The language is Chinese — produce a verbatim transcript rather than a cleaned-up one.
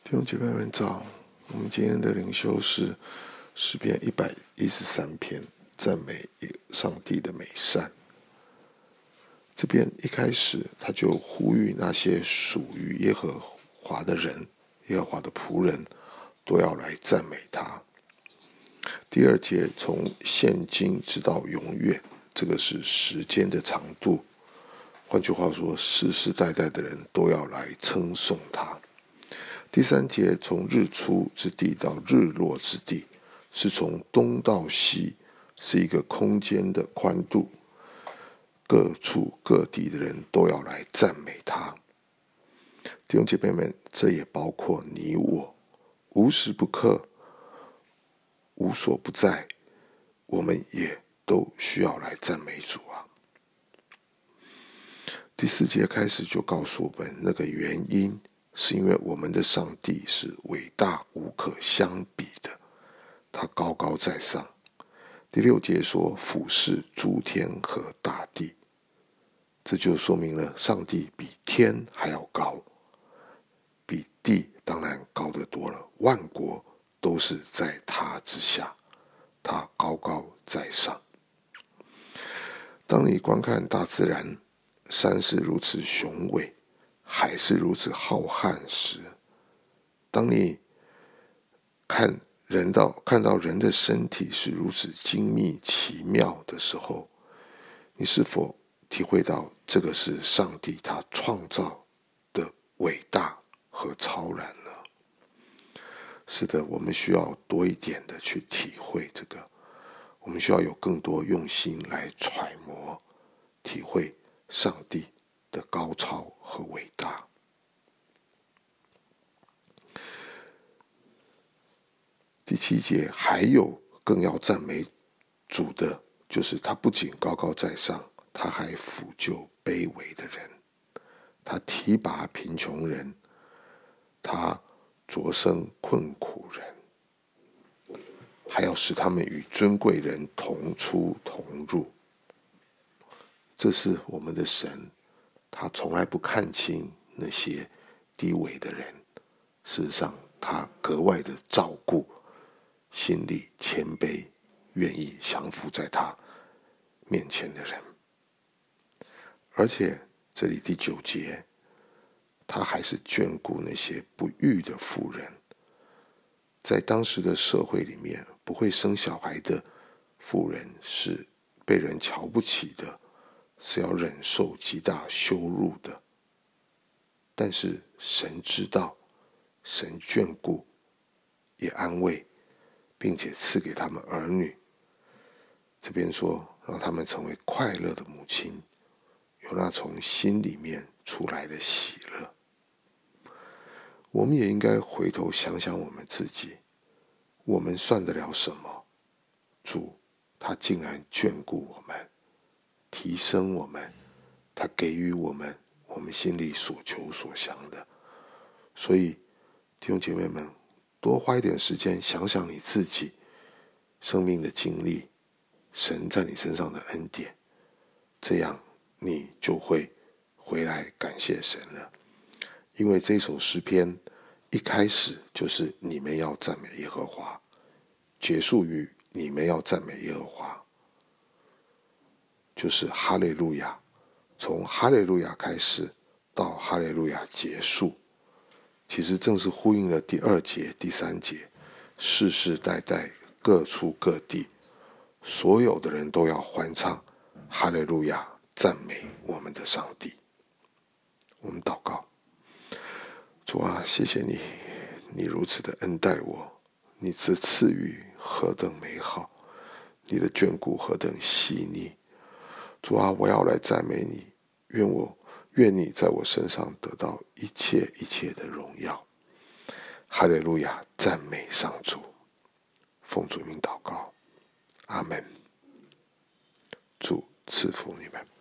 弟兄姐妹们早，我们今天的灵修是诗篇一百一十三篇，赞美上帝的美善。这边一开始他就呼吁那些属于耶和华的人，耶和华的仆人都要来赞美他。第二节从现今直到永远，这个是时间的长度，换句话说，世世代代的人都要来称颂他。第三节从日出之地到日落之地，是从东到西，是一个空间的宽度，各处各地的人都要来赞美他。弟兄姐妹们，这也包括你我，无时不刻，无所不在，我们也都需要来赞美主啊。第四节开始就告诉我们那个原因，是因为我们的上帝是伟大无可相比的，他高高在上。第六节说俯视诸天和大地，这就说明了上帝比天还要高，比地当然高得多了，万国都是在他之下，他高高在上。当你观看大自然，山是如此雄伟，海是如此浩瀚时，当你看人到看到人的身体是如此精密奇妙的时候，你是否体会到这个是上帝他创造的伟大和超然呢？是的，我们需要多一点的去体会这个，我们需要有更多用心来揣摩体会上帝的高超和伟大。第七节还有更要赞美主的，就是他不仅高高在上，他还抚救卑微的人，他提拔贫穷人，他擢升困苦人，还要使他们与尊贵人同出同入。这是我们的神，他从来不看轻那些低微的人，事实上他格外的照顾心里谦卑愿意降服在他面前的人。而且这里第九节，他还是眷顾那些不育的妇人。在当时的社会里面，不会生小孩的妇人是被人瞧不起的，是要忍受极大羞辱的。但是神知道，神眷顾也安慰，并且赐给他们儿女。这边说让他们成为快乐的母亲，有那从心里面出来的喜乐。我们也应该回头想想我们自己，我们算得了什么？主他竟然眷顾我们，提升我们，他给予我们我们心里所求所想的。所以弟兄姐妹们，多花一点时间想想你自己生命的经历，神在你身上的恩典，这样你就会回来感谢神了。因为这首诗篇一开始就是你们要赞美耶和华，结束于你们要赞美耶和华，就是哈利路亚，从哈利路亚开始到哈利路亚结束，其实正是呼应了第二节第三节，世世代代各处各地所有的人都要欢唱哈利路亚，赞美我们的上帝。我们祷告。主啊，谢谢你，你如此的恩待我，你之赐予何等美好，你的眷顾何等细腻。主啊，我要来赞美你，愿我愿你在我身上得到一切一切的荣耀。哈利路亚，赞美上主。奉主名祷告，阿们。主赐福你们。